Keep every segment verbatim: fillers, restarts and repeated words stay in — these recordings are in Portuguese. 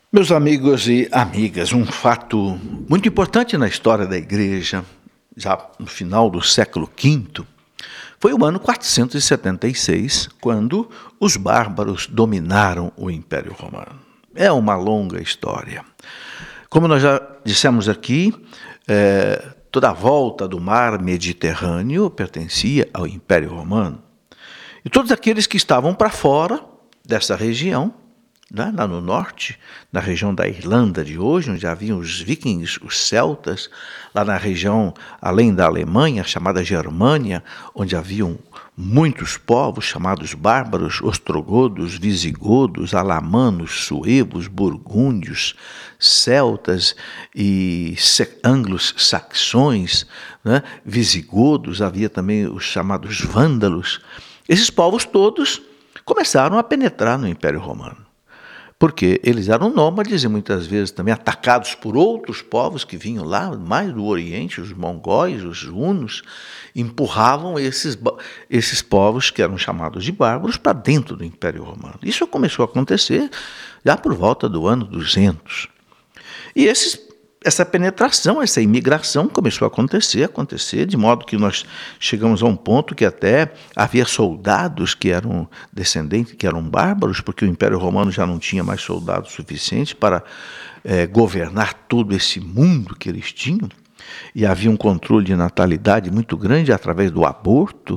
Meus amigos e amigas, um fato muito importante na história da igreja, já no final do século quinto, foi o ano quatrocentos e setenta e seis, quando os bárbaros dominaram o Império Romano. É uma longa história. Como nós já dissemos aqui, é, toda a volta do mar Mediterrâneo pertencia ao Império Romano. E todos aqueles que estavam para fora dessa região, Lá, lá no norte, na região da Irlanda de hoje, onde haviam os vikings, os celtas, lá na região, além da Alemanha, chamada Germânia, onde haviam muitos povos chamados bárbaros, ostrogodos, visigodos, alamanos, suevos, burgúndios, celtas e anglo-saxões, né? Visigodos, havia também os chamados vândalos. Esses povos todos começaram a penetrar no Império Romano. Porque eles eram nômades e muitas vezes também atacados por outros povos que vinham lá, mais do Oriente, os mongóis, os hunos, empurravam esses, esses povos que eram chamados de bárbaros para dentro do Império Romano. Isso começou a acontecer já por volta do ano duzentos. E esses Essa penetração, essa imigração começou a acontecer, acontecer, de modo que nós chegamos a um ponto que até havia soldados que eram descendentes, que eram bárbaros, porque o Império Romano já não tinha mais soldados suficientes para é, governar todo esse mundo que eles tinham, e havia um controle de natalidade muito grande através do aborto,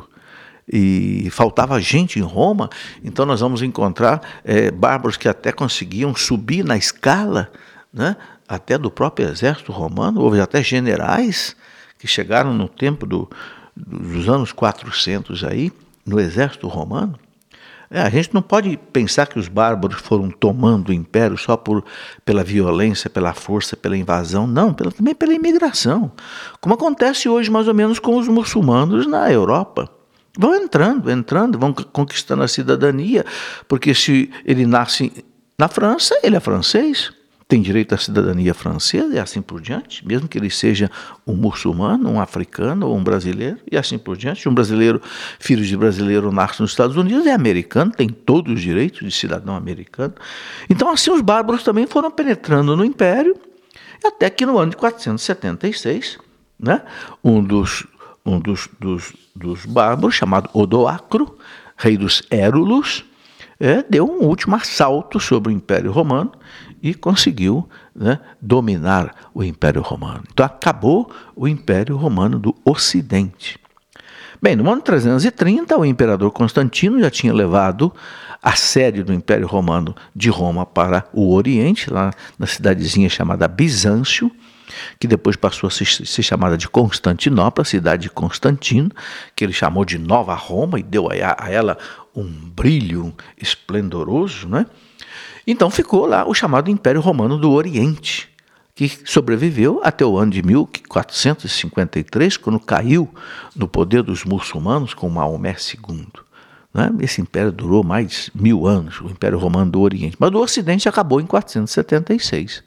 e faltava gente em Roma, então nós vamos encontrar é, bárbaros que até conseguiam subir na escala, né? Até do próprio exército romano, houve até generais que chegaram no tempo do, dos anos quatrocentos aí, no exército romano. É, a gente não pode pensar que os bárbaros foram tomando o império só por, pela violência, pela força, pela invasão, não, pela, também pela imigração, como acontece hoje mais ou menos com os muçulmanos na Europa. Vão entrando, entrando, vão conquistando a cidadania, porque se ele nasce na França, ele é francês, tem direito à cidadania francesa e assim por diante, mesmo que ele seja um muçulmano, um africano ou um brasileiro, e assim por diante. Um brasileiro, filho de brasileiro, nasce nos Estados Unidos, é americano, tem todos os direitos de cidadão americano. Então, assim, os bárbaros também foram penetrando no Império, até que no ano de quatrocentos e setenta e seis, né, um dos, um dos, dos, dos bárbaros, chamado Odoacro, rei dos Érulos, é, deu um último assalto sobre o Império Romano, e conseguiu, né, dominar o Império Romano. Então acabou o Império Romano do Ocidente. Bem, no ano trezentos e trinta, o imperador Constantino já tinha levado a sede do Império Romano de Roma para o Oriente, lá na cidadezinha chamada Bizâncio, que depois passou a ser, ser chamada de Constantinopla, a cidade de Constantino, que ele chamou de Nova Roma e deu a, a ela um brilho esplendoroso, né? Então ficou lá o chamado Império Romano do Oriente, que sobreviveu até o ano de mil quatrocentos e cinquenta e três, quando caiu no poder dos muçulmanos com Maomé segundo. Né? Esse império durou mais de mil anos, o Império Romano do Oriente, mas do Ocidente acabou em quatrocentos e setenta e seis.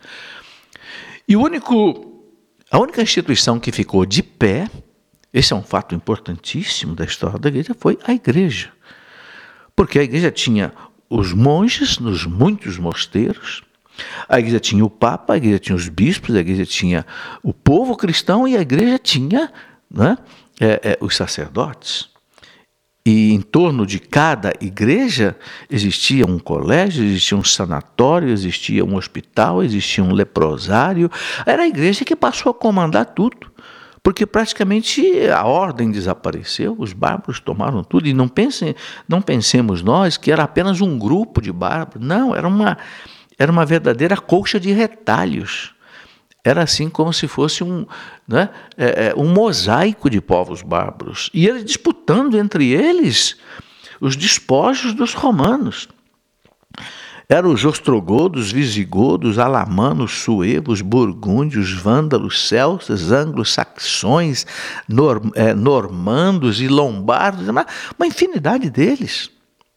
E o único, a única instituição que ficou de pé, esse é um fato importantíssimo da história da igreja, foi a igreja. Porque a igreja tinha os monges nos muitos mosteiros, a igreja tinha o papa, a igreja tinha os bispos, a igreja tinha o povo cristão e a igreja tinha, né, é, é, os sacerdotes. E em torno de cada igreja existia um colégio, existia um sanatório, existia um hospital, existia um leprosário. Era a igreja que passou a comandar tudo, porque praticamente a ordem desapareceu, os bárbaros tomaram tudo. E não, pensem, não pensemos nós que era apenas um grupo de bárbaros. Não, era uma, era uma verdadeira colcha de retalhos. Era assim como se fosse um, né, é, um mosaico de povos bárbaros. E eles disputando entre eles os despojos dos romanos. Eram os ostrogodos, visigodos, alamanos, suevos, burgúndios, vândalos, celtas, anglo-saxões, norm, é, normandos e lombardos, uma, uma infinidade deles.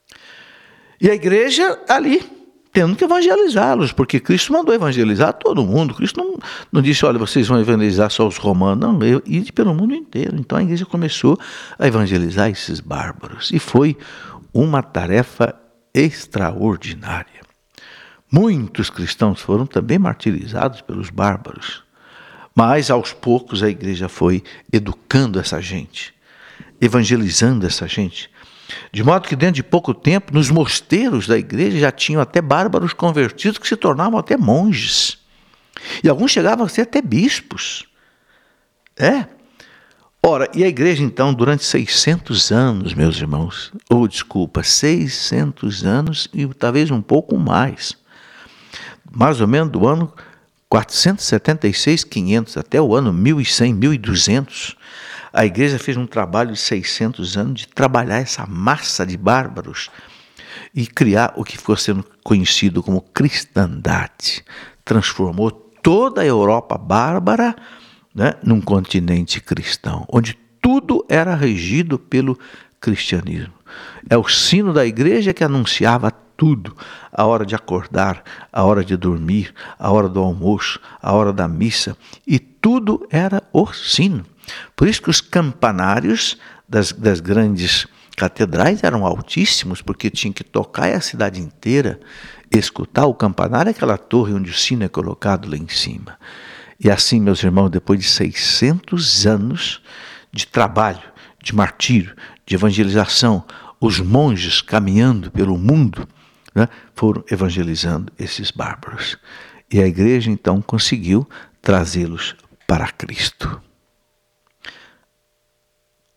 E a igreja ali, tendo que evangelizá-los, porque Cristo mandou evangelizar todo mundo. Cristo não, não disse, olha, vocês vão evangelizar só os romanos. Não, eu ir pelo mundo inteiro. Então a igreja começou a evangelizar esses bárbaros. E foi uma tarefa extraordinária. Muitos cristãos foram também martirizados pelos bárbaros. Mas, aos poucos, a igreja foi educando essa gente, evangelizando essa gente. De modo que, dentro de pouco tempo, nos mosteiros da igreja já tinham até bárbaros convertidos que se tornavam até monges. E alguns chegavam a ser até bispos. É. Ora, e a igreja, então, durante seiscentos anos, meus irmãos, ou desculpa, seiscentos anos e talvez um pouco mais, mais ou menos do ano quatrocentos e setenta e seis, quinhentos, até o ano mil e cem, mil e duzentos, a igreja fez um trabalho de seiscentos anos de trabalhar essa massa de bárbaros e criar o que ficou sendo conhecido como cristandade. Transformou toda a Europa bárbara, né, num continente cristão, onde tudo era regido pelo cristianismo. É o sino da igreja que anunciava tudo, a hora de acordar, a hora de dormir, a hora do almoço, a hora da missa, e tudo era o sino. Por isso que os campanários das, das grandes catedrais eram altíssimos, porque tinha que tocar a cidade inteira, escutar o campanário, aquela torre onde o sino é colocado lá em cima. E assim, meus irmãos, depois de seiscentos anos de trabalho, de martírio, de evangelização, os monges caminhando pelo mundo, né, foram evangelizando esses bárbaros. E a igreja, então, conseguiu trazê-los para Cristo.